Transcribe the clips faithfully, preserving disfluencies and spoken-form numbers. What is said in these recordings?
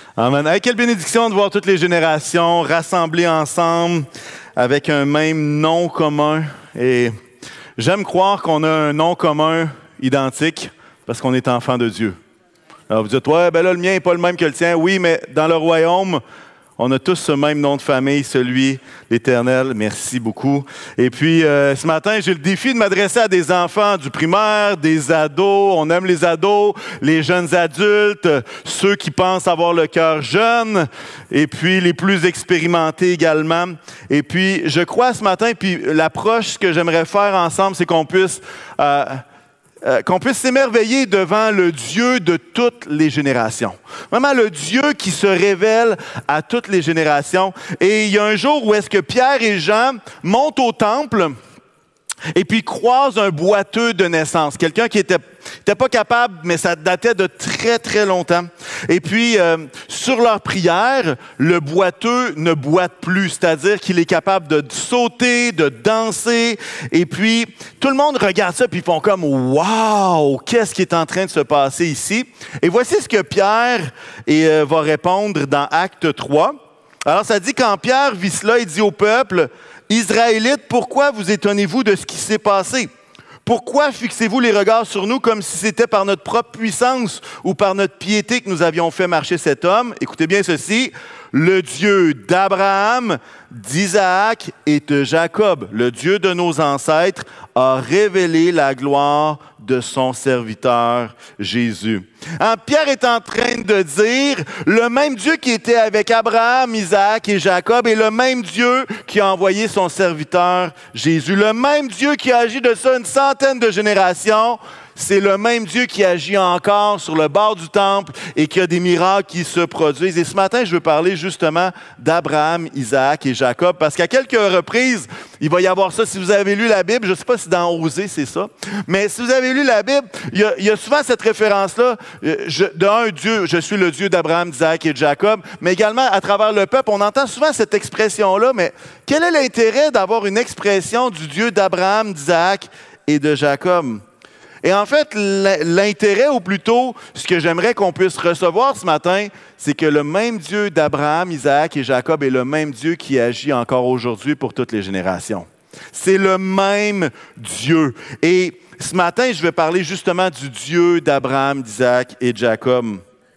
Amen. Hey, quelle bénédiction de voir toutes les générations rassemblées ensemble avec un même nom commun. Et j'aime croire qu'on a un nom commun identique parce qu'on est enfant de Dieu. Alors vous dites, ouais, ben là, le mien n'est pas le même que le tien. Oui, mais dans le royaume, on a tous ce même nom de famille, celui l'Éternel. Merci beaucoup. Et puis, euh, ce matin, j'ai le défi de m'adresser à des enfants du primaire, des ados. On aime les ados, les jeunes adultes, ceux qui pensent avoir le cœur jeune, et puis les plus expérimentés également. Et puis, je crois ce matin, puis l'approche que j'aimerais faire ensemble, c'est qu'on puisse... Euh, Euh, qu'on puisse s'émerveiller devant le Dieu de toutes les générations. Vraiment, le Dieu qui se révèle à toutes les générations. Et il y a un jour où est-ce que Pierre et Jean montent au temple et puis croisent un boiteux de naissance. Quelqu'un qui était, était pas capable, mais ça datait de très, très longtemps. Et puis, euh, sur leur prière, le boiteux ne boite plus, c'est-à-dire qu'il est capable de sauter, de danser. Et puis, tout le monde regarde ça, puis ils font comme « Wow! Qu'est-ce qui est en train de se passer ici? » Et voici ce que Pierre et, euh, va répondre dans Acte trois. Alors, ça dit, quand Pierre vit cela, il dit au peuple, « Israélites, pourquoi vous étonnez-vous de ce qui s'est passé? Pourquoi fixez-vous les regards sur nous comme si c'était par notre propre puissance ou par notre piété que nous avions fait marcher cet homme? » Écoutez bien ceci. « Le Dieu d'Abraham, d'Isaac et de Jacob, le Dieu de nos ancêtres, a révélé la gloire de son serviteur Jésus. » Hein, Pierre est en train de dire, le même Dieu qui était avec Abraham, Isaac et Jacob est le même Dieu qui a envoyé son serviteur Jésus. Le même Dieu qui a agi de ça une centaine de générations, c'est le même Dieu qui agit encore sur le bord du temple et qui a des miracles qui se produisent. Et ce matin, je veux parler justement d'Abraham, Isaac et Jacob, parce qu'à quelques reprises, il va y avoir ça. Si vous avez lu la Bible, je ne sais pas si dans Osée, c'est ça, mais si vous avez lu la Bible, il y a, il y a souvent cette référence-là. Je, de un, Dieu, je suis le Dieu d'Abraham, d'Isaac et de Jacob, mais également à travers le peuple, on entend souvent cette expression-là, mais quel est l'intérêt d'avoir une expression du Dieu d'Abraham, d'Isaac et de Jacob? Et en fait, l'intérêt, ou plutôt ce que j'aimerais qu'on puisse recevoir ce matin, c'est que le même Dieu d'Abraham, Isaac et Jacob est le même Dieu qui agit encore aujourd'hui pour toutes les générations. C'est le même Dieu. Et ce matin, je vais parler justement du Dieu d'Abraham, d'Isaac et de Jacob.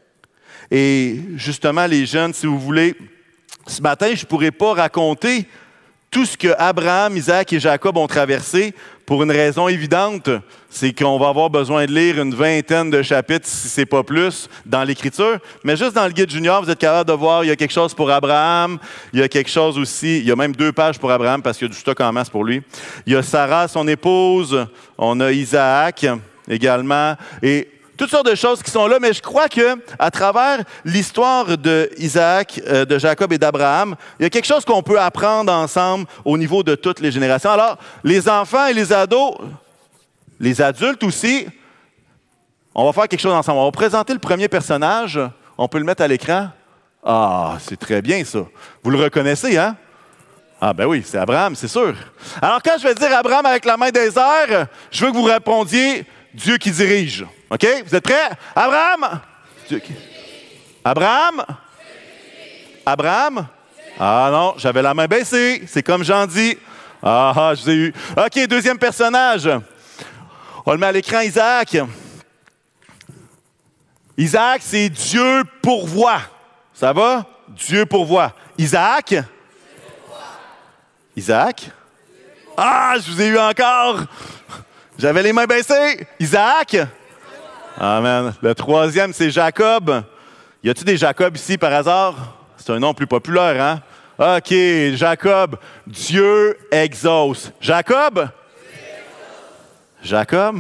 Et justement, les jeunes, si vous voulez, ce matin, je ne pourrais pas raconter tout ce que Abraham, Isaac et Jacob ont traversé pour une raison évidente, c'est qu'on va avoir besoin de lire une vingtaine de chapitres, si ce n'est pas plus, dans l'Écriture. Mais juste dans le guide junior, vous êtes capable de voir, il y a quelque chose pour Abraham, il y a quelque chose aussi, il y a même deux pages pour Abraham parce qu'il y a du stock en masse pour lui. Il y a Sarah, son épouse, on a Isaac également, et toutes sortes de choses qui sont là, mais je crois qu'à travers l'histoire d'Isaac, euh, de Jacob et d'Abraham, il y a quelque chose qu'on peut apprendre ensemble au niveau de toutes les générations. Alors, les enfants et les ados, les adultes aussi, on va faire quelque chose ensemble. On va présenter le premier personnage. On peut le mettre à l'écran. Ah, c'est très bien ça. Vous le reconnaissez, hein? Ah ben oui, c'est Abraham, c'est sûr. Alors, quand je vais dire Abraham avec la main des airs, je veux que vous répondiez Dieu qui dirige. OK? Vous êtes prêts? Abraham? Dieu qui... Abraham? Abraham? Ah non, j'avais la main baissée. C'est comme Jean dit. Ah, ah, je vous ai eu. OK, deuxième personnage. On le met à l'écran, Isaac. Isaac, c'est Dieu pourvoit. Ça va? Dieu pourvoit. Isaac? Isaac? Ah, je vous ai eu encore. J'avais les mains baissées. Isaac? Amen. Le troisième, c'est Jacob. Y a-t-il des Jacob ici par hasard? C'est un nom plus populaire, hein? OK, Jacob. Dieu exauce. Jacob? Jacob?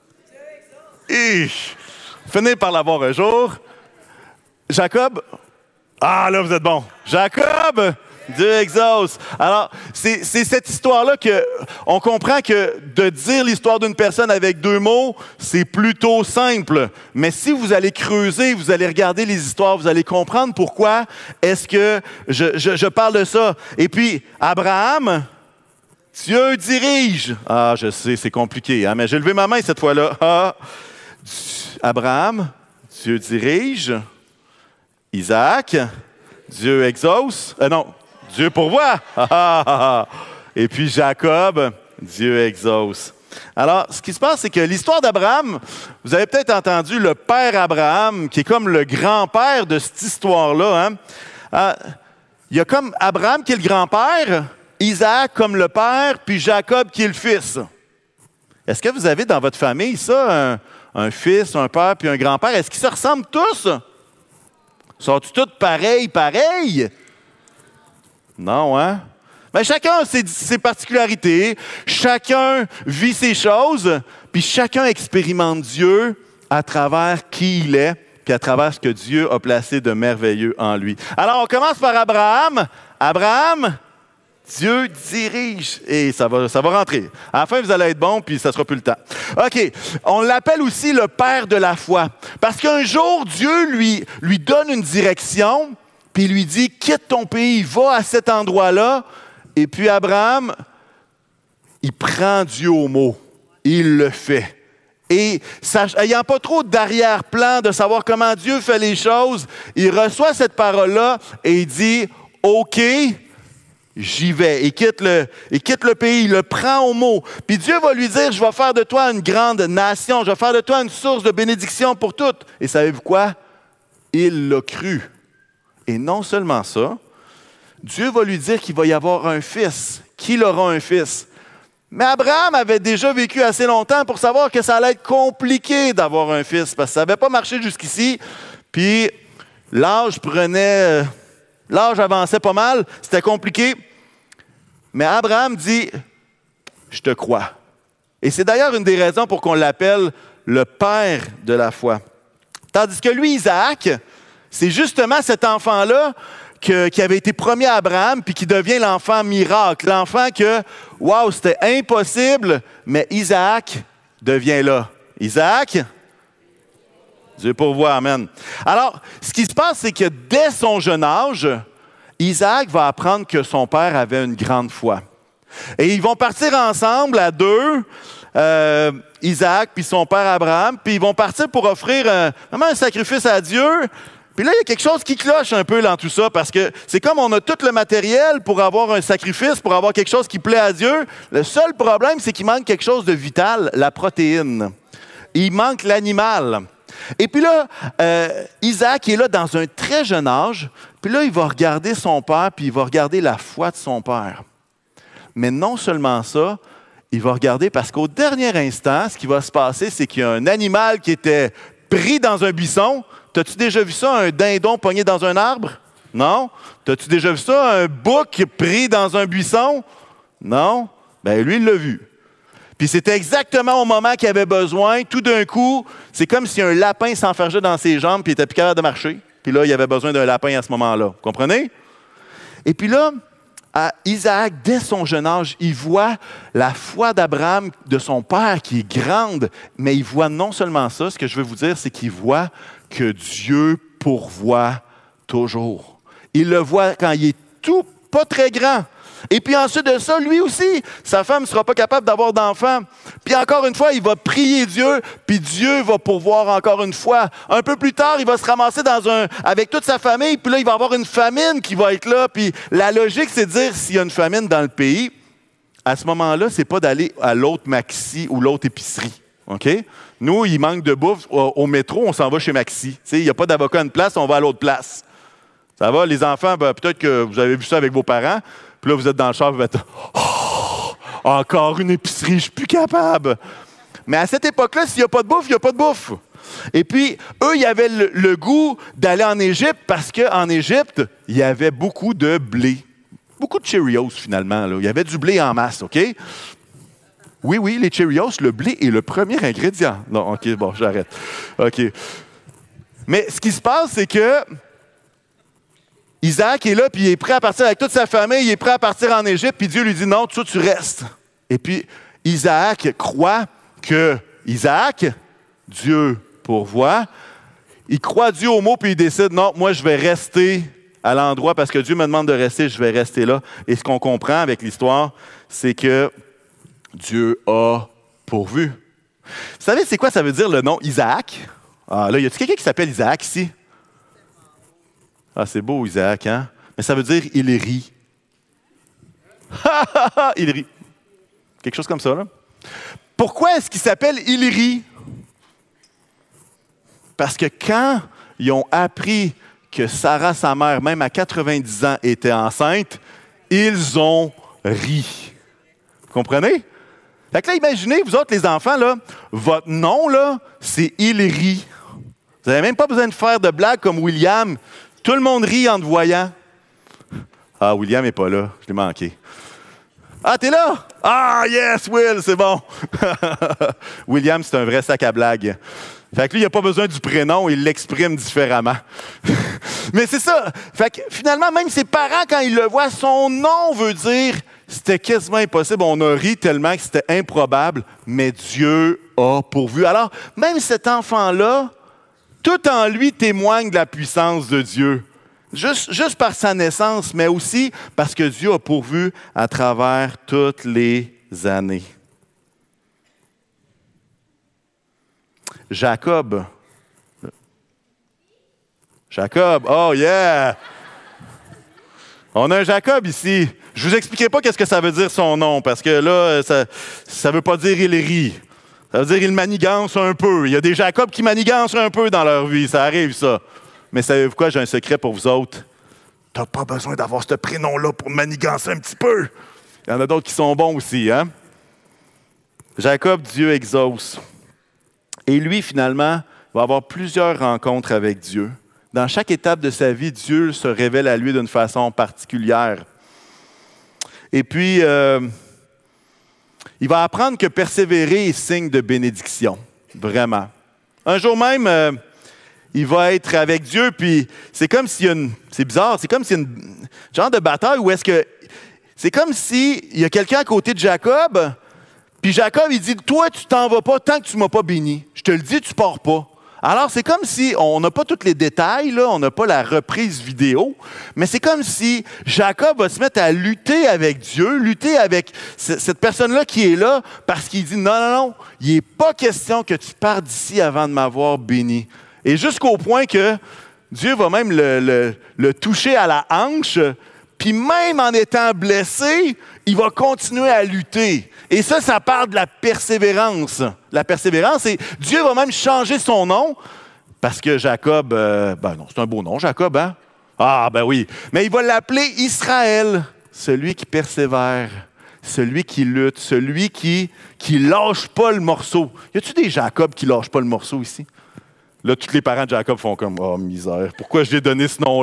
Ich. Finez par l'avoir un jour. Jacob? Ah, là, vous êtes bon. Jacob? Dieu exauce. Alors, c'est, c'est cette histoire-là qu'on comprend que de dire l'histoire d'une personne avec deux mots, c'est plutôt simple. Mais si vous allez creuser, vous allez regarder les histoires, vous allez comprendre pourquoi est-ce que je, je, je parle de ça. Et puis, Abraham, Dieu dirige. Ah, je sais, c'est compliqué, hein, mais j'ai levé ma main cette fois-là. Ah, Abraham, Dieu dirige. Isaac, Dieu exauce. Euh, non, Dieu pourvoit. Et puis Jacob, Dieu exauce. Alors, ce qui se passe, c'est que l'histoire d'Abraham, vous avez peut-être entendu le père Abraham, qui est comme le grand-père de cette histoire-là. Hein? Euh, il y a comme Abraham qui est le grand-père, Isaac comme le père, puis Jacob qui est le fils. Est-ce que vous avez dans votre famille ça, un, un fils, un père, puis un grand-père? Est-ce qu'ils se ressemblent tous? Sont-ils tous pareils, pareils? Non, hein? Bien, chacun a ses, ses particularités, chacun vit ses choses, puis chacun expérimente Dieu à travers qui il est, puis à travers ce que Dieu a placé de merveilleux en lui. Alors, on commence par Abraham. Abraham, Dieu dirige. Et ça va, ça va rentrer. À la fin, vous allez être bon, puis ça ne sera plus le temps. OK. On l'appelle aussi le père de la foi. Parce qu'un jour, Dieu lui, lui donne une direction, puis il lui dit, quitte ton pays, va à cet endroit-là. Et puis Abraham, il prend Dieu au mot. Il le fait. Et n'ayant pas trop d'arrière-plan de savoir comment Dieu fait les choses, il reçoit cette parole-là et il dit, OK, j'y vais. Il quitte le, il quitte le pays, il le prend au mot. Puis Dieu va lui dire, je vais faire de toi une grande nation, je vais faire de toi une source de bénédiction pour toutes. Et savez-vous quoi? Il l'a cru. Et non seulement ça, Dieu va lui dire qu'il va y avoir un fils, qu'il aura un fils. Mais Abraham avait déjà vécu assez longtemps pour savoir que ça allait être compliqué d'avoir un fils, parce que ça n'avait pas marché jusqu'ici. Puis l'âge prenait, l'âge avançait pas mal, c'était compliqué. Mais Abraham dit, je te crois. Et c'est d'ailleurs une des raisons pour qu'on l'appelle le père de la foi. Tandis que lui, Isaac, c'est justement cet enfant-là Que, qui avait été promis à Abraham, puis qui devient l'enfant miracle. L'enfant que, waouh, c'était impossible, mais Isaac devient là. Isaac, Dieu pourvoit, amen. Alors, ce qui se passe, c'est que dès son jeune âge, Isaac va apprendre que son père avait une grande foi. Et ils vont partir ensemble à deux, euh, Isaac puis son père Abraham, puis ils vont partir pour offrir un, vraiment un sacrifice à Dieu. Puis là, il y a quelque chose qui cloche un peu dans tout ça, parce que c'est comme on a tout le matériel pour avoir un sacrifice, pour avoir quelque chose qui plaît à Dieu. Le seul problème, c'est qu'il manque quelque chose de vital, la protéine. Il manque l'animal. Et puis là, euh, Isaac est là dans un très jeune âge, puis là, il va regarder son père, puis il va regarder la foi de son père. Mais non seulement ça, il va regarder parce qu'au dernier instant, ce qui va se passer, c'est qu'il y a un animal qui était pris dans un buisson. T'as-tu déjà vu ça, un dindon pogné dans un arbre? Non? T'as-tu déjà vu ça, un bouc pris dans un buisson? Non? Bien, lui, il l'a vu. Puis c'était exactement au moment qu'il avait besoin. Tout d'un coup, c'est comme si un lapin s'enfargeait dans ses jambes puis il était plus capable de marcher. Puis là, il avait besoin d'un lapin à ce moment-là. Vous comprenez? Et puis là, à Isaac, dès son jeune âge, il voit la foi d'Abraham, de son père, qui est grande. Mais il voit non seulement ça, ce que je veux vous dire, c'est qu'il voit que Dieu pourvoit toujours. Il le voit quand il est tout, pas très grand. Et puis ensuite de ça, lui aussi, sa femme ne sera pas capable d'avoir d'enfant. Puis encore une fois, il va prier Dieu, puis Dieu va pourvoir encore une fois. Un peu plus tard, il va se ramasser dans un, avec toute sa famille, puis là, il va avoir une famine qui va être là. Puis la logique, c'est de dire, s'il y a une famine dans le pays, à ce moment-là, c'est pas d'aller à l'autre Maxi ou l'autre épicerie. OK? Nous, il manque de bouffe. Au, au métro, on s'en va chez Maxi. Il n'y a pas d'avocat à une place, on va à l'autre place. Ça va, les enfants, ben, peut-être que vous avez vu ça avec vos parents. Puis là, vous êtes dans le char, vous êtes oh, encore une épicerie, je ne suis plus capable. Mais à cette époque-là, s'il n'y a pas de bouffe, il n'y a pas de bouffe. Et puis, eux, ils avaient le, le goût d'aller en Égypte parce qu'en Égypte, il y avait beaucoup de blé. Beaucoup de Cheerios, finalement. Là. Il y avait du blé en masse, OK? Oui, oui, les Cheerios, le blé est le premier ingrédient. Non, OK, bon, j'arrête. OK. Mais ce qui se passe, c'est que Isaac est là, puis il est prêt à partir avec toute sa famille, il est prêt à partir en Égypte, puis Dieu lui dit non, toi, tu restes. Et puis, Isaac croit que Isaac, Dieu pourvoit, il croit Dieu au mot, puis il décide, non, moi, je vais rester à l'endroit, parce que Dieu me demande de rester, je vais rester là. Et ce qu'on comprend avec l'histoire, c'est que Dieu a pourvu. Vous savez, c'est quoi ça veut dire le nom Isaac? Ah, là, y a-t-il quelqu'un qui s'appelle Isaac ici? Ah, c'est beau, Isaac, hein? Mais ça veut dire « il rit ». Il rit. Quelque chose comme ça, là. Pourquoi est-ce qu'il s'appelle « il rit » ? Parce que quand ils ont appris que Sarah, sa mère, même à quatre-vingt-dix ans, était enceinte, ils ont ri. Vous comprenez? Fait que là, imaginez, vous autres, les enfants, là, votre nom, là, c'est « il rit ». Vous n'avez même pas besoin de faire de blagues comme William. Tout le monde rit en te voyant. Ah, William n'est pas là. Je l'ai manqué. Ah, t'es là? Ah, yes, Will, c'est bon. William, c'est un vrai sac à blagues. Fait que lui, il n'a pas besoin du prénom, il l'exprime différemment. Mais c'est ça. Fait que finalement, même ses parents, quand ils le voient, son nom veut dire c'était quasiment impossible. On a ri tellement que c'était improbable, mais Dieu a pourvu. Alors, même cet enfant-là, tout en lui témoigne de la puissance de Dieu. Juste, juste par sa naissance, mais aussi parce que Dieu a pourvu à travers toutes les années. Jacob. Jacob, oh yeah! On a un Jacob ici. Je ne vous expliquerai pas qu'est-ce que ça veut dire son nom, parce que là, ça ne veut pas dire « il rit ». Ça veut dire « il manigance un peu ». Il y a des Jacob qui manigancent un peu dans leur vie, ça arrive ça. Mais savez-vous quoi, j'ai un secret pour vous autres. Tu n'as pas besoin d'avoir ce prénom-là pour manigancer un petit peu. Il y en a d'autres qui sont bons aussi, hein? Jacob, Dieu exauce. Et lui, finalement, va avoir plusieurs rencontres avec Dieu. Dans chaque étape de sa vie, Dieu se révèle à lui d'une façon particulière. Et puis, euh, il va apprendre que persévérer est signe de bénédiction. Vraiment. Un jour même, euh, il va être avec Dieu, puis c'est comme s'il y a une... C'est bizarre, c'est comme s'il y a une genre de bataille où est-ce que... C'est comme s'il y a quelqu'un à côté de Jacob, puis Jacob, il dit, « Toi, tu t'en vas pas tant que tu ne m'as pas béni. Je te le dis, tu ne pars pas. » Alors, c'est comme si, on n'a pas tous les détails, là, on n'a pas la reprise vidéo, mais c'est comme si Jacob va se mettre à lutter avec Dieu, lutter avec c- cette personne-là qui est là, parce qu'il dit, « Non, non, non, il n'est pas question que tu partes d'ici avant de m'avoir béni. » Et jusqu'au point que Dieu va même le, le, le toucher à la hanche, puis même en étant blessé, il va continuer à lutter. Et ça, ça parle de la persévérance. La persévérance, et Dieu va même changer son nom, parce que Jacob, euh, ben non, c'est un beau nom, Jacob, hein? Ah, ben oui. Mais il va l'appeler Israël, celui qui persévère, celui qui lutte, celui qui qui lâche pas le morceau. Y a-tu des Jacob qui lâchent pas le morceau ici? Là, tous les parents de Jacob font comme « Oh, misère, pourquoi je lui ai donné ce nom-là? »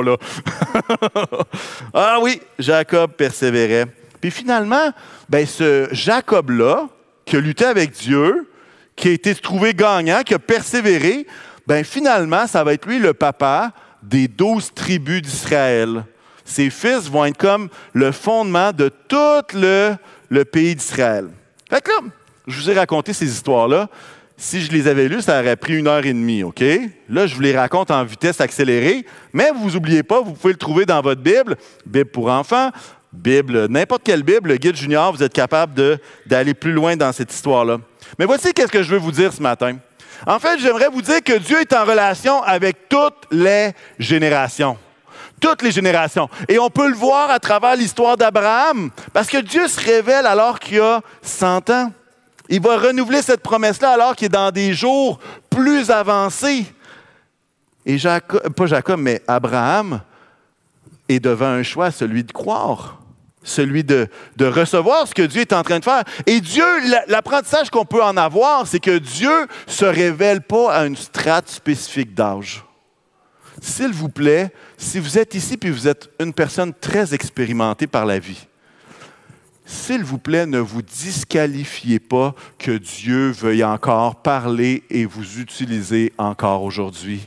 Ah oui, Jacob persévérait. Puis finalement, ben ce Jacob-là, qui a lutté avec Dieu, qui a été trouvé gagnant, qui a persévéré, ben finalement, ça va être lui le papa des douze tribus d'Israël. Ses fils vont être comme le fondement de tout le, le pays d'Israël. Fait que là, je vous ai raconté ces histoires-là. Si je les avais lues, ça aurait pris une heure et demie, OK? Là, je vous les raconte en vitesse accélérée, mais vous n'oubliez pas, vous pouvez le trouver dans votre Bible, Bible pour enfants, Bible, n'importe quelle Bible, le guide junior, vous êtes capable de, d'aller plus loin dans cette histoire-là. Mais voici qu'est-ce que je veux vous dire ce matin. En fait, j'aimerais vous dire que Dieu est en relation avec toutes les générations. Toutes les générations. Et on peut le voir à travers l'histoire d'Abraham, parce que Dieu se révèle alors qu'il a cent ans. Il va renouveler cette promesse-là alors qu'il est dans des jours plus avancés. Et Jacob, pas Jacob, mais Abraham est devant un choix, celui de croire, celui de, de recevoir ce que Dieu est en train de faire. Et Dieu, l'apprentissage qu'on peut en avoir, c'est que Dieu ne se révèle pas à une strate spécifique d'âge. S'il vous plaît, si vous êtes ici et vous êtes une personne très expérimentée par la vie, s'il vous plaît, ne vous disqualifiez pas que Dieu veuille encore parler et vous utiliser encore aujourd'hui.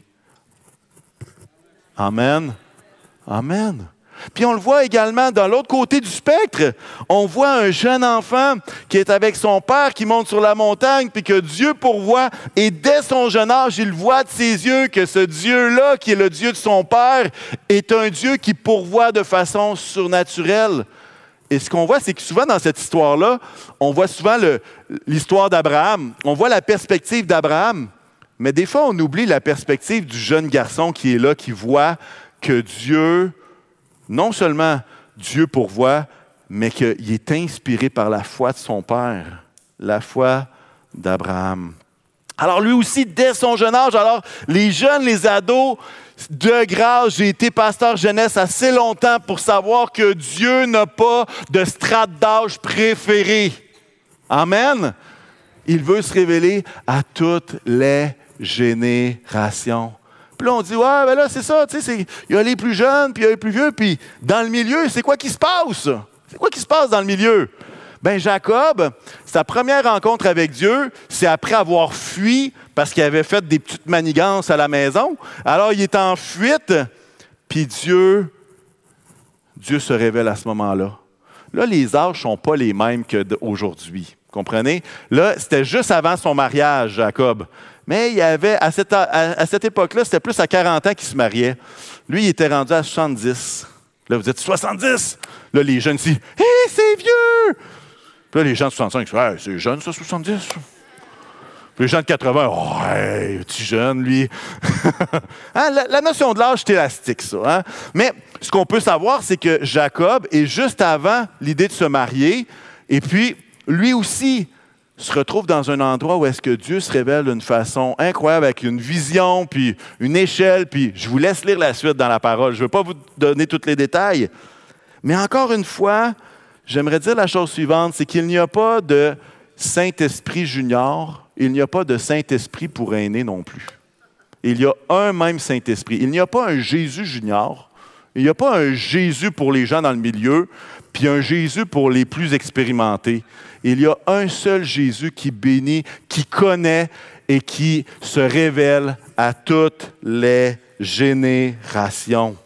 Amen. Amen. Puis on le voit également dans l'autre côté du spectre. On voit un jeune enfant qui est avec son père, qui monte sur la montagne, puis que Dieu pourvoit. Et dès son jeune âge, il voit de ses yeux que ce Dieu-là, qui est le Dieu de son père, est un Dieu qui pourvoit de façon surnaturelle. Et ce qu'on voit, c'est que souvent dans cette histoire-là, on voit souvent le, l'histoire d'Abraham, on voit la perspective d'Abraham, mais des fois, on oublie la perspective du jeune garçon qui est là, qui voit que Dieu, non seulement Dieu pourvoit, mais qu'il est inspiré par la foi de son père, la foi d'Abraham. Alors lui aussi, dès son jeune âge, alors les jeunes, les ados, de grâce, j'ai été pasteur jeunesse assez longtemps pour savoir que Dieu n'a pas de strate d'âge préféré. Amen. Il veut se révéler à toutes les générations. Puis là, on dit, ouais, ben là, c'est ça, tu sais, il y a les plus jeunes, puis il y a les plus vieux, puis dans le milieu, c'est quoi qui se passe? C'est quoi qui se passe dans le milieu? Ben Jacob, sa première rencontre avec Dieu, c'est après avoir fui parce qu'il avait fait des petites manigances à la maison. Alors, il est en fuite, puis Dieu, Dieu se révèle à ce moment-là. Là, les âges ne sont pas les mêmes qu'aujourd'hui. Comprenez? Là, c'était juste avant son mariage, Jacob. Mais il y avait, à cette, à, à cette époque-là, c'était plus à quarante ans qu'il se mariait. Lui, il était rendu à soixante-dix. Là, vous dites soixante-dix? Là, les jeunes disent, hé, hey, c'est vieux! Puis là, les gens de soixante-cinq disent, hey, c'est jeune, ça, soixante-dix. Puis les gens de quatre-vingts, oh, hey, petit jeune, lui. hein, la, la notion de l'âge, c'est élastique, ça. Hein? Mais ce qu'on peut savoir, c'est que Jacob est juste avant l'idée de se marier. Et puis, lui aussi se retrouve dans un endroit où est-ce que Dieu se révèle d'une façon incroyable, avec une vision, puis une échelle, puis je vous laisse lire la suite dans la parole. Je ne veux pas vous donner tous les détails. Mais encore une fois, j'aimerais dire la chose suivante, c'est qu'il n'y a pas de Saint-Esprit junior, il n'y a pas de Saint-Esprit pour aînés non plus. Il y a un même Saint-Esprit. Il n'y a pas un Jésus junior, il n'y a pas un Jésus pour les gens dans le milieu, puis un Jésus pour les plus expérimentés. Il y a un seul Jésus qui bénit, qui connaît et qui se révèle à toutes les générations.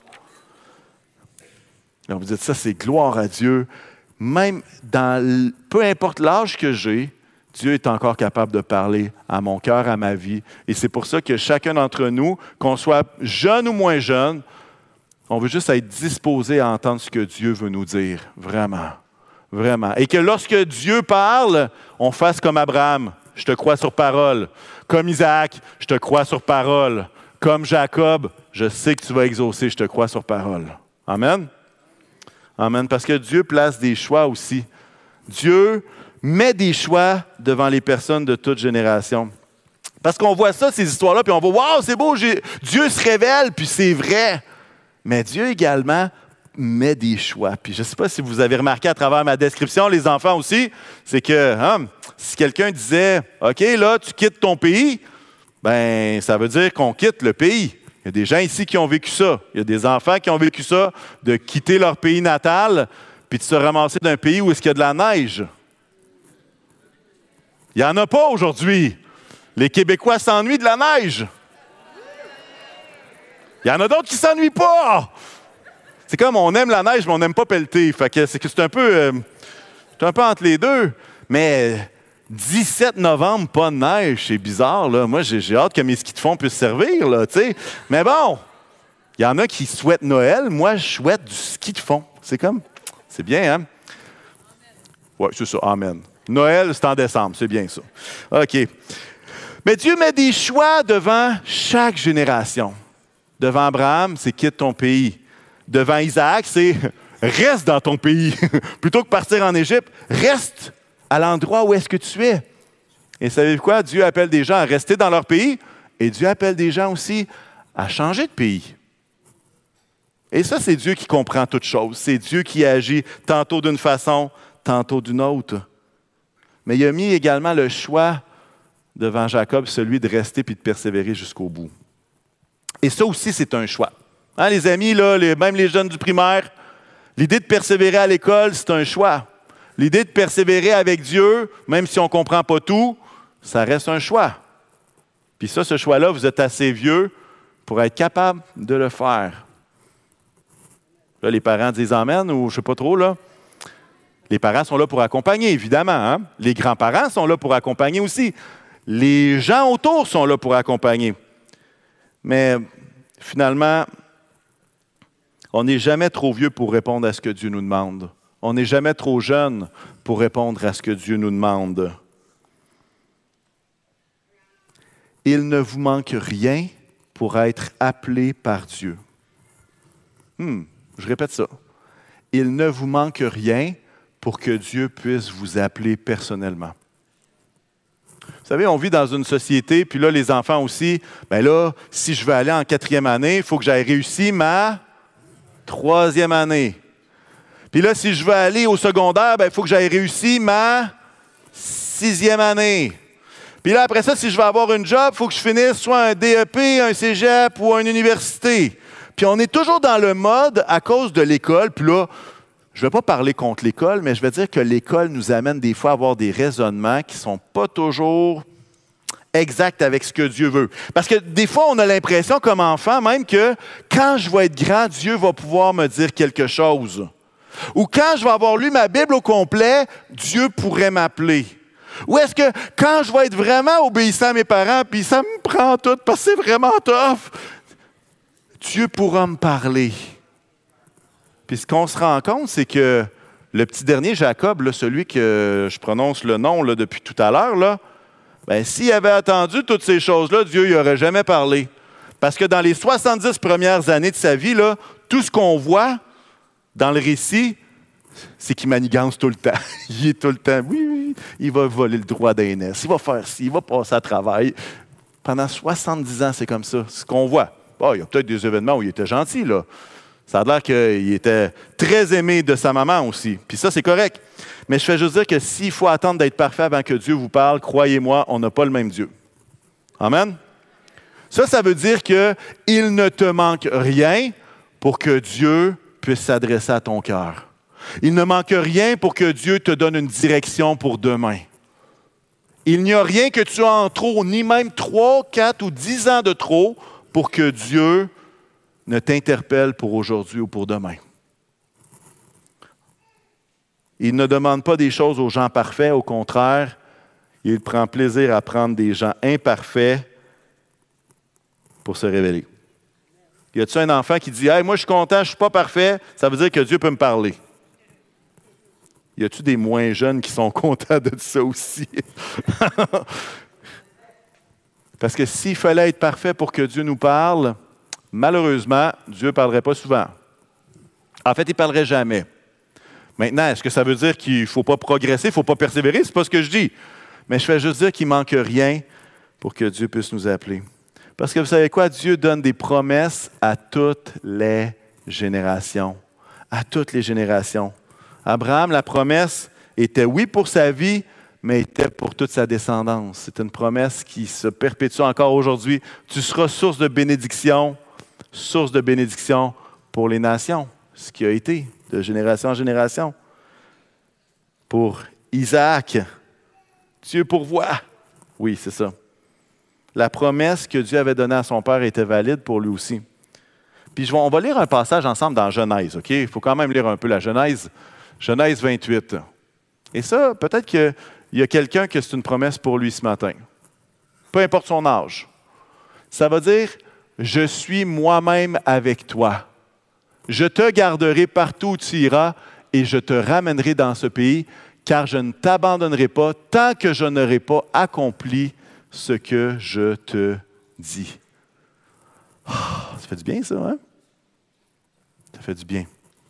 Alors vous dites, ça c'est gloire à Dieu. Même dans, peu importe l'âge que j'ai, Dieu est encore capable de parler à mon cœur, à ma vie. Et c'est pour ça que chacun d'entre nous, qu'on soit jeune ou moins jeune, on veut juste être disposé à entendre ce que Dieu veut nous dire, vraiment. Vraiment. Et que lorsque Dieu parle, on fasse comme Abraham, je te crois sur parole. Comme Isaac, je te crois sur parole. Comme Jacob, je sais que tu vas exaucer, je te crois sur parole. Amen? Amen. Parce que Dieu place des choix aussi. Dieu met des choix devant les personnes de toute génération. Parce qu'on voit ça, ces histoires-là, puis on voit, waouh, c'est beau, j'ai... Dieu se révèle, puis c'est vrai. Mais Dieu également met des choix. Puis je ne sais pas si vous avez remarqué à travers ma description, les enfants aussi, c'est que hein, si quelqu'un disait, OK, là, tu quittes ton pays, ben ça veut dire qu'on quitte le pays. Il y a des gens ici qui ont vécu ça. Il y a des enfants qui ont vécu ça, de quitter leur pays natal, puis de se ramasser d'un pays où est-ce qu'il y a de la neige. Il n'y en a pas aujourd'hui. Les Québécois s'ennuient de la neige. Il y en a d'autres qui ne s'ennuient pas. C'est comme on aime la neige, mais on n'aime pas pelleter. Fait que c'est, c'est un peu, euh, c'est un peu entre les deux. Mais dix-sept novembre, pas de neige, c'est bizarre. Là. Moi, j'ai, j'ai hâte que mes skis de fond puissent servir. Là, t'sais. Mais bon, il y en a qui souhaitent Noël. Moi, je souhaite du ski de fond. C'est comme, c'est bien, hein? Oui, c'est ça. Amen. Noël, c'est en décembre. C'est bien ça. OK. Mais Dieu met des choix devant chaque génération. Devant Abraham, c'est quitte ton pays. Devant Isaac, c'est reste dans ton pays. Plutôt que partir en Égypte, reste à l'endroit où est-ce que tu es. Et savez-vous quoi? Dieu appelle des gens à rester dans leur pays et Dieu appelle des gens aussi à changer de pays. Et ça, c'est Dieu qui comprend toutes choses. C'est Dieu qui agit tantôt d'une façon, tantôt d'une autre. Mais il a mis également le choix devant Jacob, celui de rester puis de persévérer jusqu'au bout. Et ça aussi, c'est un choix. Hein, les amis, là, les, même les jeunes du primaire, l'idée de persévérer à l'école, c'est un choix. L'idée de persévérer avec Dieu, même si on ne comprend pas tout, ça reste un choix. Puis ça, ce choix-là, vous êtes assez vieux pour être capable de le faire. Là, les parents disent amen ou je ne sais pas trop, là. Les parents sont là pour accompagner, évidemment. Hein? Les grands-parents sont là pour accompagner aussi. Les gens autour sont là pour accompagner. Mais finalement, on n'est jamais trop vieux pour répondre à ce que Dieu nous demande. On n'est jamais trop jeune pour répondre à ce que Dieu nous demande. Il ne vous manque rien pour être appelé par Dieu. Hmm, je répète ça. Il ne vous manque rien pour que Dieu puisse vous appeler personnellement. Vous savez, on vit dans une société, puis là, les enfants aussi, bien là, si je veux aller en quatrième année, il faut que j'aie réussi ma troisième année. Puis là, si je veux aller au secondaire, bien, il faut que j'aie réussi ma sixième année. Puis là, après ça, si je veux avoir une job, il faut que je finisse soit un D E P, un cégep ou une université. Puis on est toujours dans le mode à cause de l'école. Puis là, je ne vais pas parler contre l'école, mais je vais dire que l'école nous amène des fois à avoir des raisonnements qui ne sont pas toujours exacts avec ce que Dieu veut. Parce que des fois, on a l'impression comme enfant même que quand je vais être grand, Dieu va pouvoir me dire quelque chose. Ou quand je vais avoir lu ma Bible au complet, Dieu pourrait m'appeler. Ou est-ce que quand je vais être vraiment obéissant à mes parents, puis ça me prend tout parce que c'est vraiment tough, Dieu pourra me parler. Puis ce qu'on se rend compte, c'est que le petit dernier Jacob, là, celui que je prononce le nom là, depuis tout à l'heure, là, ben, s'il avait attendu toutes ces choses-là, Dieu n'y aurait jamais parlé. Parce que dans les soixante-dix premières années de sa vie, là, tout ce qu'on voit dans le récit, c'est qu'il manigance tout le temps. Il est tout le temps, oui, oui, il va voler le droit d'aînesse, il va faire ci, il va passer à travail. Pendant soixante-dix ans, c'est comme ça, c'est ce qu'on voit. Oh, il y a peut-être des événements où il était gentil, là. Ça a l'air qu'il était très aimé de sa maman aussi. Puis ça, c'est correct. Mais je fais juste dire que s'il faut attendre d'être parfait avant que Dieu vous parle, croyez-moi, on n'a pas le même Dieu. Amen? Ça, ça veut dire qu'il ne te manque rien pour que Dieu puisse s'adresser à ton cœur. Il ne manque rien pour que Dieu te donne une direction pour demain. Il n'y a rien que tu as en trop, ni même trois, quatre ou dix ans de trop pour que Dieu ne t'interpelle pour aujourd'hui ou pour demain. Il ne demande pas des choses aux gens parfaits, au contraire, il prend plaisir à prendre des gens imparfaits pour se révéler. Y a-t-il un enfant qui dit « Hey, moi je suis content, je ne suis pas parfait », ça veut dire que Dieu peut me parler. Y a-t-il des moins jeunes qui sont contents de ça aussi? Parce que s'il fallait être parfait pour que Dieu nous parle, malheureusement, Dieu ne parlerait pas souvent. En fait, il ne parlerait jamais. Maintenant, est-ce que ça veut dire qu'il ne faut pas progresser, il ne faut pas persévérer? Ce n'est pas ce que je dis. Mais je fais juste dire qu'il ne manque rien pour que Dieu puisse nous appeler. Parce que vous savez quoi? Dieu donne des promesses à toutes les générations. À toutes les générations. Abraham, la promesse était oui pour sa vie, mais était pour toute sa descendance. C'est une promesse qui se perpétue encore aujourd'hui. Tu seras source de bénédiction, source de bénédiction pour les nations, ce qui a été de génération en génération. Pour Isaac, Dieu pourvoit. Oui, c'est ça. La promesse que Dieu avait donnée à son père était valide pour lui aussi. Puis je vais, on va lire un passage ensemble dans Genèse, OK? Il faut quand même lire un peu la Genèse. Genèse vingt-huit. Et ça, peut-être qu'il y a quelqu'un que c'est une promesse pour lui ce matin. Peu importe son âge. Ça va dire, je suis moi-même avec toi. Je te garderai partout où tu iras et je te ramènerai dans ce pays, car je ne t'abandonnerai pas tant que je n'aurai pas accompli ce que je te dis. Oh, ça fait du bien, ça, hein? Ça fait du bien.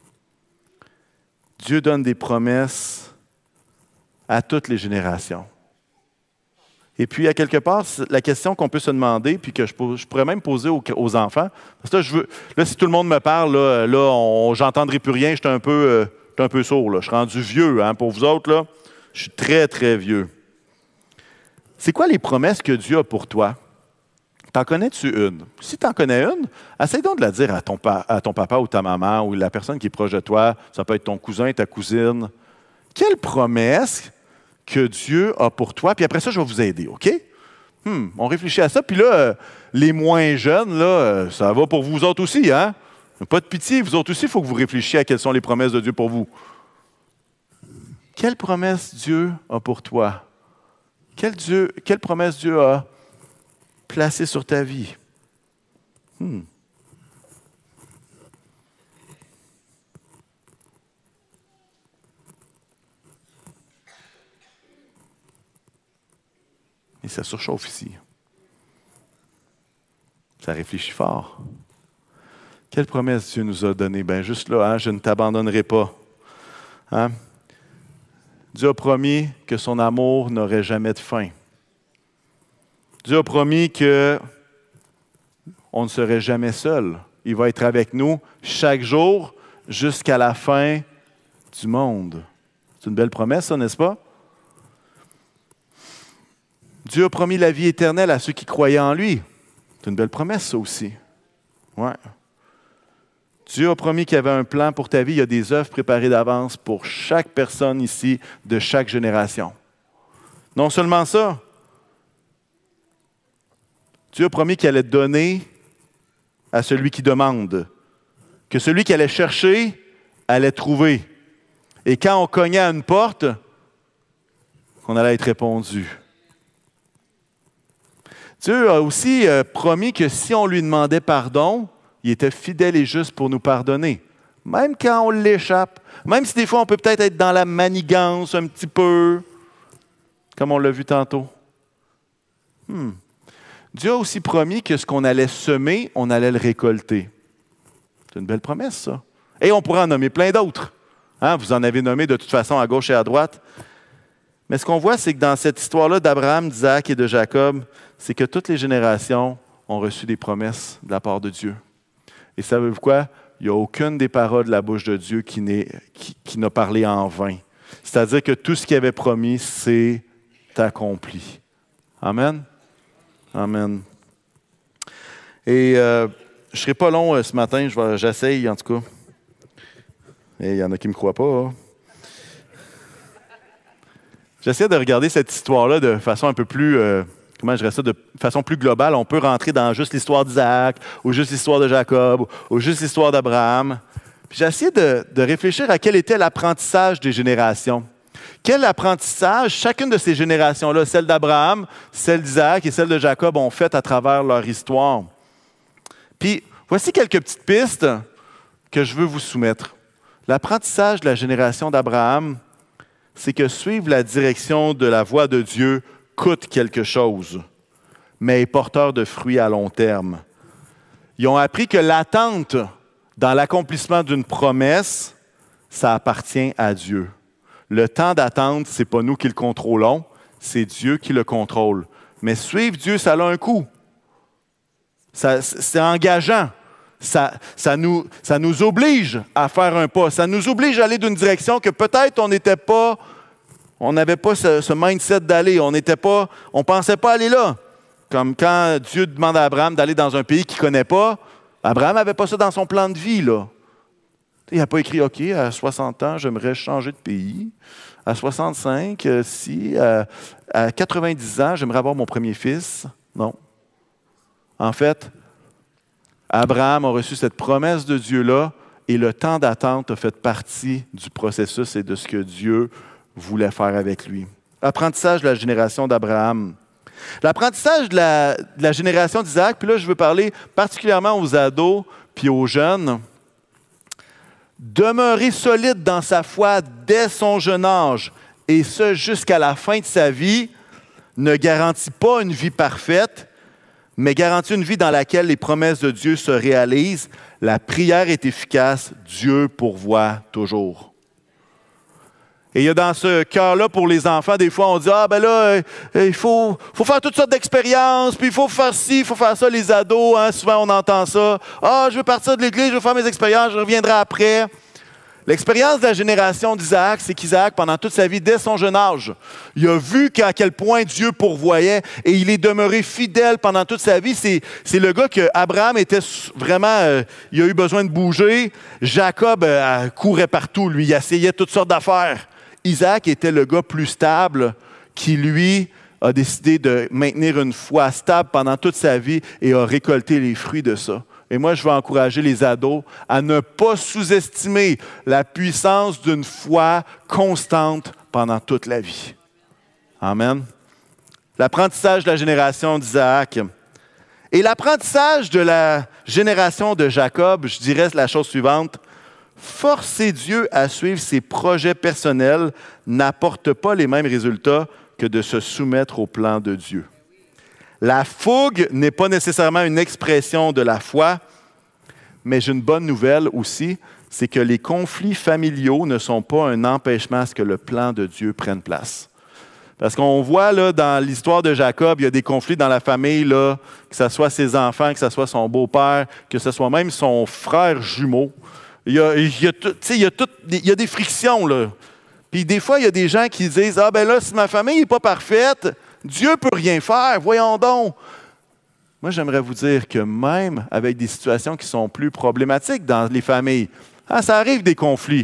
Dieu donne des promesses à toutes les générations. Et puis, à quelque part, la question qu'on peut se demander, puis que je, je pourrais même poser aux, aux enfants, parce que là, je veux, là, si tout le monde me parle, là, là je n'entendrai plus rien, je suis un peu, euh, un peu sourd. Là. Je suis rendu vieux, hein, pour vous autres. Là, je suis très, très vieux. C'est quoi les promesses que Dieu a pour toi? T'en connais-tu une? Si tu en connais une, essaie donc de la dire à ton, pa- à ton papa ou ta maman ou la personne qui est proche de toi. Ça peut être ton cousin, ta cousine. Quelle promesse que Dieu a pour toi? Puis après ça, je vais vous aider, OK? Hmm, on réfléchit à ça. Puis là, euh, les moins jeunes, là, euh, ça va pour vous autres aussi, hein? Pas de pitié, vous autres aussi, il faut que vous réfléchissiez à quelles sont les promesses de Dieu pour vous. Quelle promesse Dieu a pour toi? Quelle, Dieu, quelle promesse Dieu a placée sur ta vie? Hmm. Et ça surchauffe ici. Ça réfléchit fort. Quelle promesse Dieu nous a donnée? Bien, juste là, hein, je ne t'abandonnerai pas. Hein? Dieu a promis que son amour n'aurait jamais de fin. Dieu a promis qu'on ne serait jamais seul. Il va être avec nous chaque jour jusqu'à la fin du monde. C'est une belle promesse, ça, n'est-ce pas? Dieu a promis la vie éternelle à ceux qui croyaient en lui. C'est une belle promesse, ça aussi. Ouais. Dieu a promis qu'il y avait un plan pour ta vie. Il y a des œuvres préparées d'avance pour chaque personne ici, de chaque génération. Non seulement ça, Dieu a promis qu'il allait donner à celui qui demande, que celui qui allait chercher allait trouver. Et quand on cognait à une porte, qu'on allait être répondu. Dieu a aussi euh, promis que si on lui demandait pardon, il était fidèle et juste pour nous pardonner. Même quand on l'échappe, même si des fois on peut peut-être être dans la manigance un petit peu, comme on l'a vu tantôt. Hmm. Dieu a aussi promis que ce qu'on allait semer, on allait le récolter. C'est une belle promesse, ça. Et on pourrait en nommer plein d'autres. Hein? Vous en avez nommé de toute façon à gauche et à droite. Mais ce qu'on voit, c'est que dans cette histoire-là d'Abraham, d'Isaac et de Jacob, c'est que toutes les générations ont reçu des promesses de la part de Dieu. Et savez-vous quoi? Il n'y a aucune des paroles de la bouche de Dieu qui, n'est, qui, qui n'a parlé en vain. C'est-à-dire que tout ce qu'il avait promis, c'est accompli. Amen? Amen. Et euh, je ne serai pas long euh, ce matin, je vais, j'essaye en tout cas. Et il y en a qui ne me croient pas. Hein? J'essaie de regarder cette histoire-là de façon un peu plus... Euh, Comment je dirais ça, de façon plus globale, on peut rentrer dans juste l'histoire d'Isaac, ou juste l'histoire de Jacob, ou juste l'histoire d'Abraham. Puis j'ai essayé de, de réfléchir à quel était l'apprentissage des générations. Quel apprentissage chacune de ces générations-là, celle d'Abraham, celle d'Isaac et celle de Jacob, ont fait à travers leur histoire. Puis voici quelques petites pistes que je veux vous soumettre. L'apprentissage de la génération d'Abraham, c'est que suivre la direction de la voie de Dieu coûte quelque chose, mais est porteur de fruits à long terme. Ils ont appris que l'attente dans l'accomplissement d'une promesse, ça appartient à Dieu. Le temps d'attente, ce n'est pas nous qui le contrôlons, c'est Dieu qui le contrôle. Mais suivre Dieu, ça a un coût. Ça, c'est engageant. Ça, ça, nous, ça nous oblige à faire un pas. Ça nous oblige à aller d'une direction que peut-être on n'était pas... On n'avait pas ce, ce mindset d'aller. On n'était pas, on ne pensait pas aller là. Comme quand Dieu demande à Abraham d'aller dans un pays qu'il ne connaît pas, Abraham n'avait pas ça dans son plan de vie, là. Il n'a pas écrit, OK, à soixante ans, j'aimerais changer de pays. À soixante-cinq, euh, si. Euh, à quatre-vingt-dix ans, j'aimerais avoir mon premier fils. Non. En fait, Abraham a reçu cette promesse de Dieu-là et le temps d'attente a fait partie du processus et de ce que Dieu voulait faire avec lui. Apprentissage de la génération d'Abraham. L'apprentissage de la, de la génération d'Isaac, puis là, je veux parler particulièrement aux ados puis aux jeunes. Demeurer solide dans sa foi dès son jeune âge, et ce jusqu'à la fin de sa vie, ne garantit pas une vie parfaite, mais garantit une vie dans laquelle les promesses de Dieu se réalisent. La prière est efficace, Dieu pourvoit toujours. Et il y a dans ce cœur-là, pour les enfants, des fois, on dit « Ah, ben là, euh, il faut, faut faire toutes sortes d'expériences, puis il faut faire ci, il faut faire ça, les ados, hein, souvent on entend ça. Ah, je veux partir de l'église, je veux faire mes expériences, je reviendrai après. » L'expérience de la génération d'Isaac, c'est qu'Isaac, pendant toute sa vie, dès son jeune âge, il a vu à quel point Dieu pourvoyait et il est demeuré fidèle pendant toute sa vie. C'est, c'est le gars que Abraham était vraiment, euh, il a eu besoin de bouger. Jacob euh, courait partout, lui, il essayait toutes sortes d'affaires. Isaac était le gars plus stable qui, lui, a décidé de maintenir une foi stable pendant toute sa vie et a récolté les fruits de ça. Et moi, je veux encourager les ados à ne pas sous-estimer la puissance d'une foi constante pendant toute la vie. Amen. L'apprentissage de la génération d'Isaac. Et l'apprentissage de la génération de Jacob, je dirais la chose suivante. Forcer Dieu à suivre ses projets personnels n'apporte pas les mêmes résultats que de se soumettre au plan de Dieu. La fougue n'est pas nécessairement une expression de la foi, Mais j'ai une bonne nouvelle aussi, c'est que les conflits familiaux ne sont pas un empêchement à ce que le plan de Dieu prenne place. Parce qu'on voit là, dans l'histoire de Jacob, il y a des conflits dans la famille, là, que ce soit ses enfants, que ce soit son beau-père, que ce soit même son frère jumeau. Il y a, il y a, tout, il y a, tout, il y a des frictions. Là. Puis des fois, il y a des gens qui disent « Ah ben là, si ma famille n'est pas parfaite, Dieu ne peut rien faire, voyons donc. » Moi, j'aimerais vous dire que même avec des situations qui sont plus problématiques dans les familles, hein, ça arrive des conflits.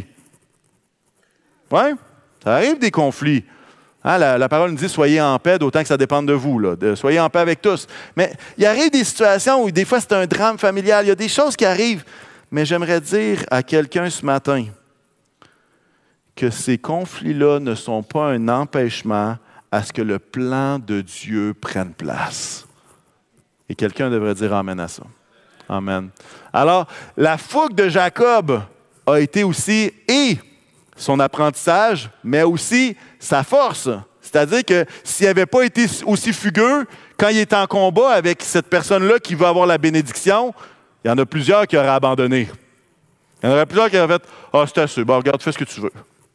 Oui, ça arrive des conflits. Hein, la, la parole nous dit « Soyez en paix, d'autant que ça dépend de vous. Là, de, soyez en paix avec tous. » Mais il arrive des situations où des fois c'est un drame familial. Il y a des choses qui arrivent. Mais j'aimerais dire à quelqu'un ce matin que ces conflits-là ne sont pas un empêchement à ce que le plan de Dieu prenne place. Et quelqu'un devrait dire amen à ça. Amen. Alors, la fougue de Jacob a été aussi et son apprentissage, mais aussi sa force. C'est-à-dire que s'il n'avait pas été aussi fugueux, quand il est en combat avec cette personne-là qui va avoir la bénédiction, il y en a plusieurs qui auraient abandonné. Il y en aurait plusieurs qui auraient fait « Ah, c'est assez, bon, regarde, fais ce que tu veux. »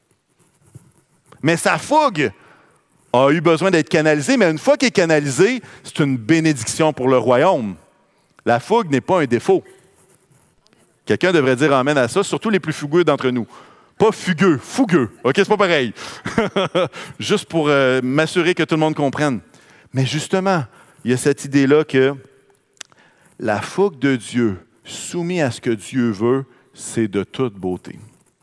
Mais sa fougue a eu besoin d'être canalisée, mais une fois qu'elle est canalisée, c'est une bénédiction pour le royaume. La fougue n'est pas un défaut. Quelqu'un devrait dire amen à ça, surtout les plus fugueux d'entre nous. Pas fugueux, fougueux. OK, c'est pas pareil. Juste pour euh, m'assurer que tout le monde comprenne. Mais justement, il y a cette idée-là que la fougue de Dieu, soumise à ce que Dieu veut, c'est de toute beauté.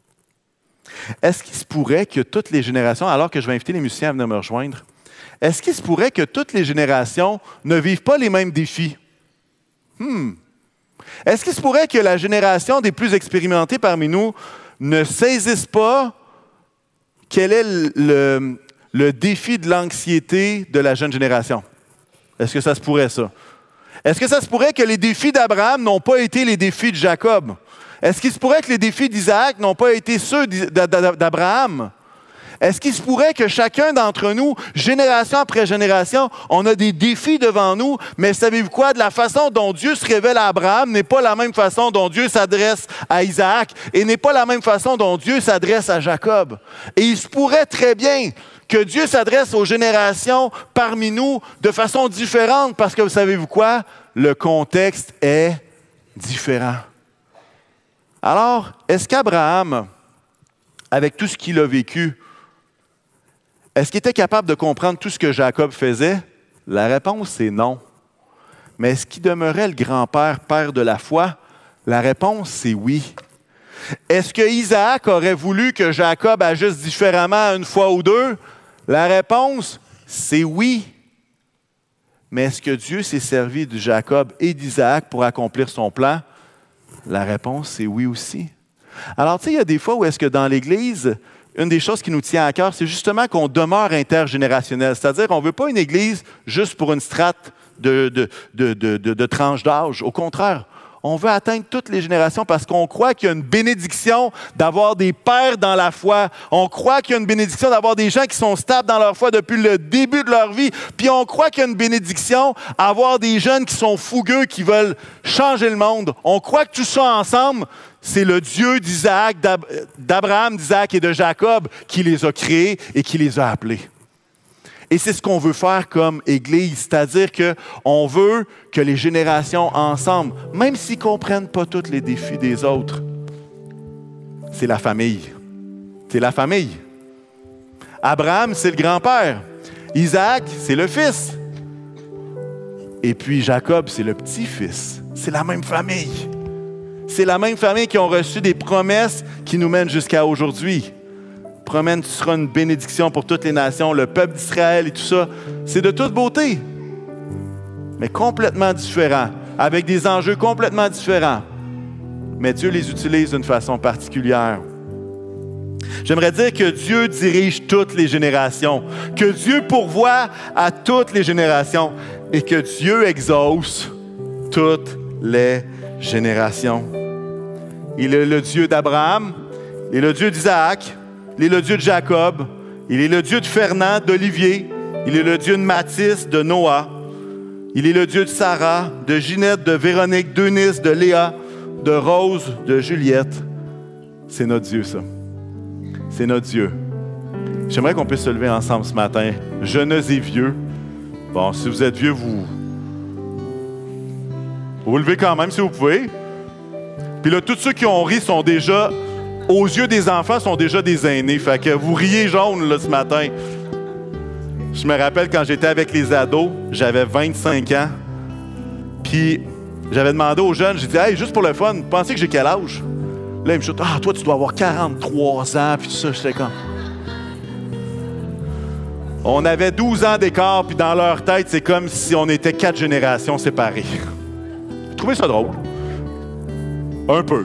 Est-ce qu'il se pourrait que toutes les générations, alors que je vais inviter les musiciens à venir me rejoindre, est-ce qu'il se pourrait que toutes les générations ne vivent pas les mêmes défis? Hmm. Est-ce qu'il se pourrait que la génération des plus expérimentés parmi nous ne saisissent pas quel est le, le, le défi de l'anxiété de la jeune génération? Est-ce que ça se pourrait, ça? Est-ce que ça se pourrait que les défis d'Abraham n'ont pas été les défis de Jacob? Est-ce qu'il se pourrait que les défis d'Isaac n'ont pas été ceux d'Abraham? Est-ce qu'il se pourrait que chacun d'entre nous, génération après génération, on a des défis devant nous, mais savez-vous quoi? De la façon dont Dieu se révèle à Abraham n'est pas la même façon dont Dieu s'adresse à Isaac et n'est pas la même façon dont Dieu s'adresse à Jacob. Et il se pourrait très bien que Dieu s'adresse aux générations parmi nous de façon différente parce que, savez-vous quoi? Le contexte est différent. Alors, est-ce qu'Abraham, avec tout ce qu'il a vécu, est-ce qu'il était capable de comprendre tout ce que Jacob faisait? La réponse est non. Mais est-ce qu'il demeurait le grand-père, père de la foi? La réponse, c'est oui. Est-ce que Isaac aurait voulu que Jacob agisse différemment une fois ou deux? La réponse, c'est oui. Mais est-ce que Dieu s'est servi de Jacob et d'Isaac pour accomplir son plan? La réponse, c'est oui aussi. Alors, tu sais, il y a des fois où est-ce que dans l'Église, une des choses qui nous tient à cœur, c'est justement qu'on demeure intergénérationnel. C'est-à-dire qu'on ne veut pas une Église juste pour une strate de, de, de, de, de, de tranche d'âge. Au contraire, on veut atteindre toutes les générations parce qu'on croit qu'il y a une bénédiction d'avoir des pères dans la foi. On croit qu'il y a une bénédiction d'avoir des gens qui sont stables dans leur foi depuis le début de leur vie. Puis on croit qu'il y a une bénédiction d'avoir des jeunes qui sont fougueux, qui veulent changer le monde. On croit que tout ça ensemble, c'est le Dieu d'Isaac, d'Abraham, d'Isaac et de Jacob qui les a créés et qui les a appelés. Et c'est ce qu'on veut faire comme Église, c'est-à-dire qu'on veut que les générations ensemble, même s'ils ne comprennent pas tous les défis des autres, c'est la famille. C'est la famille. Abraham, c'est le grand-père. Isaac, c'est le fils. Et puis Jacob, c'est le petit-fils. C'est la même famille. C'est la même famille qui ont reçu des promesses qui nous mènent jusqu'à aujourd'hui. Promène, tu seras une bénédiction pour toutes les nations, le peuple d'Israël et tout ça. C'est de toute beauté, mais complètement différent, avec des enjeux complètement différents. Mais Dieu les utilise d'une façon particulière. J'aimerais dire que Dieu dirige toutes les générations, que Dieu pourvoit à toutes les générations et que Dieu exauce toutes les générations. Il est le Dieu d'Abraham, il est le Dieu d'Isaac, il est le Dieu de Jacob, il est le Dieu de Fernand, d'Olivier, il est le Dieu de Mathis, de Noah, il est le Dieu de Sarah, de Ginette, de Véronique, d'Eunice, de Léa, de Rose, de Juliette, c'est notre Dieu, ça. C'est notre Dieu. J'aimerais qu'on puisse se lever ensemble ce matin, jeunes et vieux. Bon, si vous êtes vieux, vous vous, vous levez quand même si vous pouvez. Puis là, tous ceux qui ont ri sont déjà, aux yeux des enfants, sont déjà des aînés. Fait que vous riez jaune là, ce matin. Je me rappelle quand j'étais avec les ados, j'avais vingt-cinq ans. Puis j'avais demandé aux jeunes, j'ai dit « Hey, juste pour le fun, pensez que j'ai quel âge? » Là, ils me disent « Ah, toi, tu dois avoir quarante-trois ans. » Puis tout ça, j'étais comme... On avait douze ans d'écart, puis dans leur tête, c'est comme si on était quatre générations séparées. J'ai trouvé ça drôle. Un peu.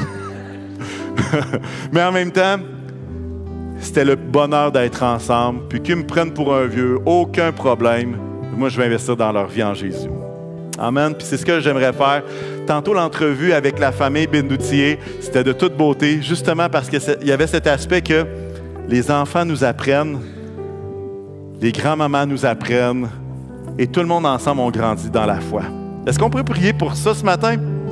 Mais en même temps, c'était le bonheur d'être ensemble, puis qu'ils me prennent pour un vieux, aucun problème. Moi, je vais investir dans leur vie en Jésus. Amen. Puis c'est ce que j'aimerais faire. Tantôt, l'entrevue avec la famille Bendoutier, c'était de toute beauté, justement parce qu'il y avait cet aspect que les enfants nous apprennent, les grands-mamans nous apprennent, et tout le monde ensemble, on grandit dans la foi. Est-ce qu'on pourrait prier pour ça ce matin?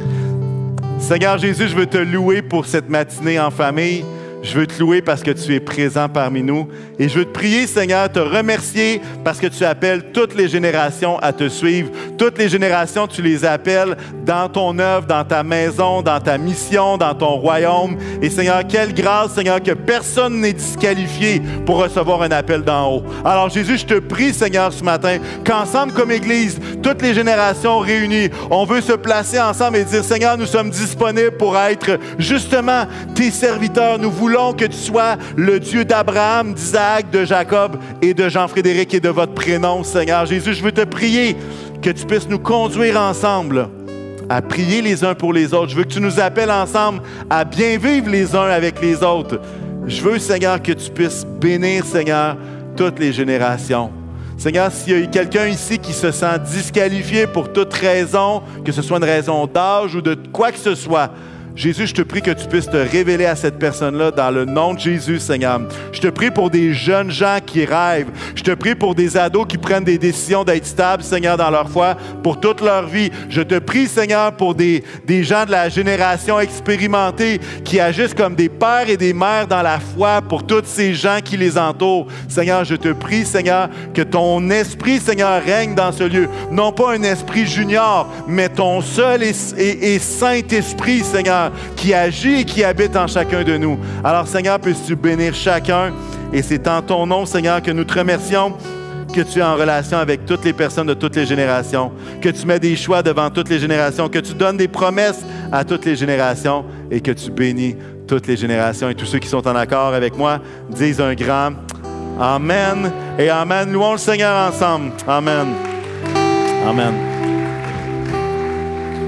Seigneur Jésus, je veux te louer pour cette matinée en famille. Je veux te louer parce que tu es présent parmi nous. Et je veux te prier, Seigneur, te remercier parce que tu appelles toutes les générations à te suivre. Toutes les générations, tu les appelles dans ton œuvre, dans ta maison, dans ta mission, dans ton royaume. Et Seigneur, quelle grâce, Seigneur, que personne n'est disqualifié pour recevoir un appel d'en haut. Alors Jésus, je te prie, Seigneur, ce matin, qu'ensemble comme Église, toutes les générations réunies, on veut se placer ensemble et dire, Seigneur, nous sommes disponibles pour être justement tes serviteurs. Nous voulons que tu sois le Dieu d'Abraham, d'Isaac, de Jacob et de Jean-Frédéric et de votre prénom, Seigneur. Jésus, je veux te prier que tu puisses nous conduire ensemble à prier les uns pour les autres. Je veux que tu nous appelles ensemble à bien vivre les uns avec les autres. Je veux, Seigneur, que tu puisses bénir, Seigneur, toutes les générations. Seigneur, s'il y a quelqu'un ici qui se sent disqualifié pour toute raison, que ce soit une raison d'âge ou de quoi que ce soit, Jésus, je te prie que tu puisses te révéler à cette personne-là dans le nom de Jésus, Seigneur. Je te prie pour des jeunes gens qui rêvent. Je te prie pour des ados qui prennent des décisions d'être stables, Seigneur, dans leur foi, pour toute leur vie. Je te prie, Seigneur, pour des, des gens de la génération expérimentée qui agissent comme des pères et des mères dans la foi pour tous ces gens qui les entourent. Seigneur, je te prie, Seigneur, que ton esprit, Seigneur, règne dans ce lieu. Non pas un esprit junior, mais ton seul et, et, et Saint-Esprit, Seigneur, qui agit et qui habite en chacun de nous. Alors, Seigneur, puisses-tu bénir chacun? Et c'est en ton nom, Seigneur, que nous te remercions, que tu es en relation avec toutes les personnes de toutes les générations, que tu mets des choix devant toutes les générations, que tu donnes des promesses à toutes les générations et que tu bénis toutes les générations. Et tous ceux qui sont en accord avec moi disent un grand Amen et Amen. Louons le Seigneur ensemble. Amen. Amen.